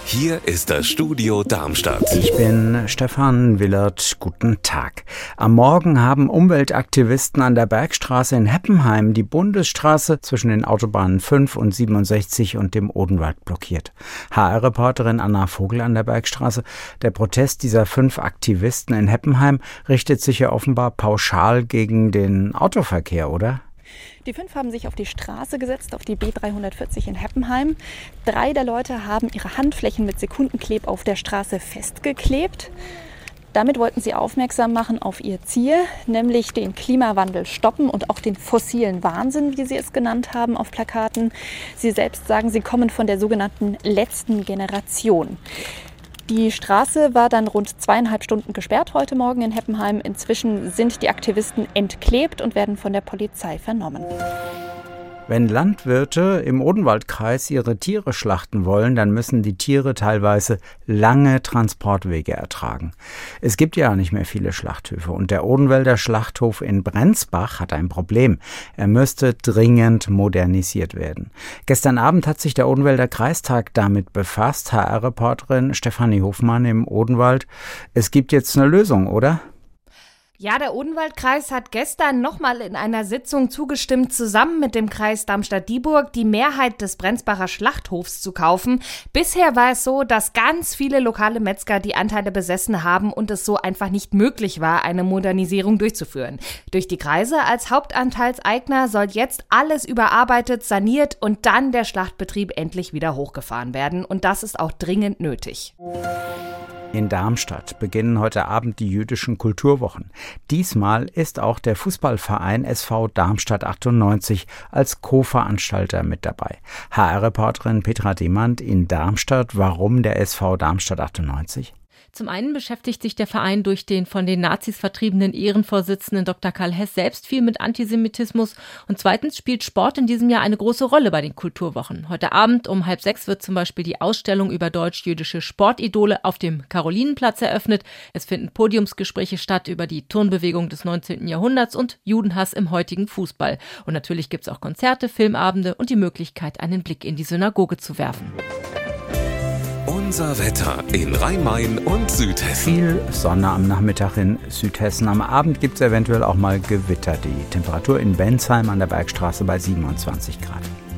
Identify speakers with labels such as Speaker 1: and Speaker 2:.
Speaker 1: Hier ist das Studio Darmstadt.
Speaker 2: Ich bin Stefan Willert. Guten Tag. Am Morgen haben Umweltaktivisten an der Bergstraße in Heppenheim die Bundesstraße zwischen den Autobahnen 5 und 67 und dem Odenwald blockiert. HR-Reporterin Anna Vogel an der Bergstraße. Der Protest dieser 5 Aktivisten in Heppenheim richtet sich ja offenbar pauschal gegen den Autoverkehr, oder?
Speaker 3: Die 5 haben sich auf die Straße gesetzt, auf die B340 in Heppenheim. 3 der Leute haben ihre Handflächen mit Sekundenkleb auf der Straße festgeklebt. Damit wollten sie aufmerksam machen auf ihr Ziel, nämlich den Klimawandel stoppen und auch den fossilen Wahnsinn, wie sie es genannt haben auf Plakaten. Sie selbst sagen, sie kommen von der sogenannten letzten Generation. Die Straße war dann rund 2,5 Stunden gesperrt heute Morgen in Heppenheim. Inzwischen sind die Aktivisten entklebt und werden von der Polizei vernommen.
Speaker 2: Wenn Landwirte im Odenwaldkreis ihre Tiere schlachten wollen, dann müssen die Tiere teilweise lange Transportwege ertragen. Es gibt ja nicht mehr viele Schlachthöfe und der Odenwälder Schlachthof in Brenzbach hat ein Problem. Er müsste dringend modernisiert werden. Gestern Abend hat sich der Odenwälder Kreistag damit befasst. HR-Reporterin Stefanie Hofmann im Odenwald. Es gibt jetzt eine Lösung, oder?
Speaker 4: Ja, der Odenwaldkreis hat gestern nochmal in einer Sitzung zugestimmt, zusammen mit dem Kreis Darmstadt-Dieburg die Mehrheit des Brenzbacher Schlachthofs zu kaufen. Bisher war es so, dass ganz viele lokale Metzger die Anteile besessen haben und es so einfach nicht möglich war, eine Modernisierung durchzuführen. Durch die Kreise als Hauptanteilseigner soll jetzt alles überarbeitet, saniert und dann der Schlachtbetrieb endlich wieder hochgefahren werden. Und das ist auch dringend nötig.
Speaker 2: In Darmstadt beginnen heute Abend die jüdischen Kulturwochen. Diesmal ist auch der Fußballverein SV Darmstadt 98 als Co-Veranstalter mit dabei. HR-Reporterin Petra Demand in Darmstadt. Warum der SV Darmstadt 98?
Speaker 5: Zum einen beschäftigt sich der Verein durch den von den Nazis vertriebenen Ehrenvorsitzenden Dr. Karl Hess selbst viel mit Antisemitismus und zweitens spielt Sport in diesem Jahr eine große Rolle bei den Kulturwochen. Heute Abend um 5:30 wird zum Beispiel die Ausstellung über deutsch-jüdische Sportidole auf dem Karolinenplatz eröffnet. Es finden Podiumsgespräche statt über die Turnbewegung des 19. Jahrhunderts und Judenhass im heutigen Fußball. Und natürlich gibt es auch Konzerte, Filmabende und die Möglichkeit, einen Blick in die Synagoge zu werfen.
Speaker 1: Unser Wetter in Rhein-Main und Südhessen.
Speaker 2: Viel Sonne am Nachmittag in Südhessen. Am Abend gibt es eventuell auch mal Gewitter. Die Temperatur in Bensheim an der Bergstraße bei 27 Grad.